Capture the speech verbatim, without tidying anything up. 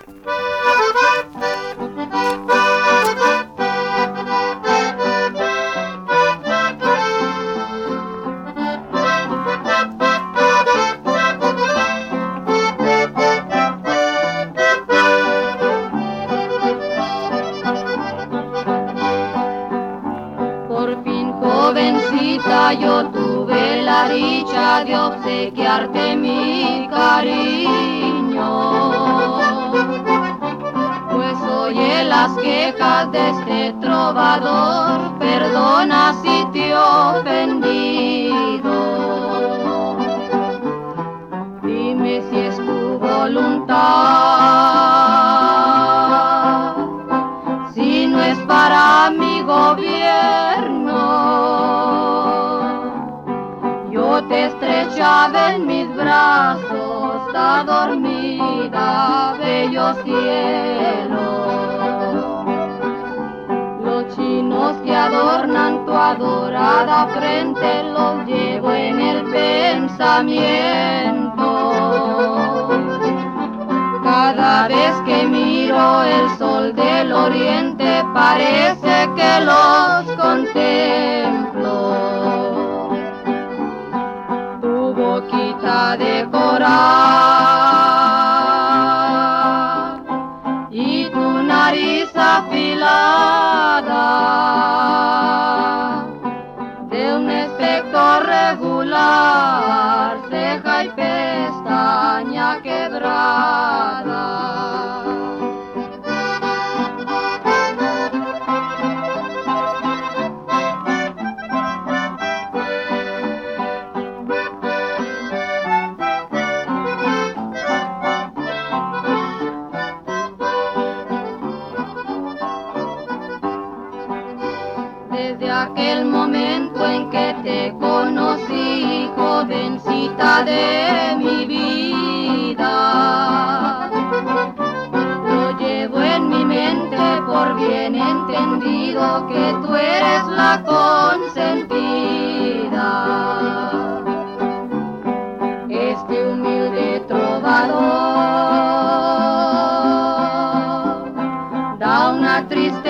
Jovencita, yo tuve la dicha de obsequiarte mi cariño, pues oye las quejas de este trovador, perdona si te he ofendido. Dime si es tu voluntad, si no es para mi gobierno. Yo te estrechaba en mis brazos, está dormida, bello cielo. Los chinos que adornan tu adorada frente los llevo en el pensamiento. Cada vez que miro el sol del oriente parece que los contemplo. Tu boquita de coral y tu nariz afilada de un aspecto regular, ceja y pestaña quebrada. Desde aquel momento en que te conocí, jovencita de mi vida, lo llevo en mi mente por bien entendido que tú eres la consentida. Este humilde trovador da una triste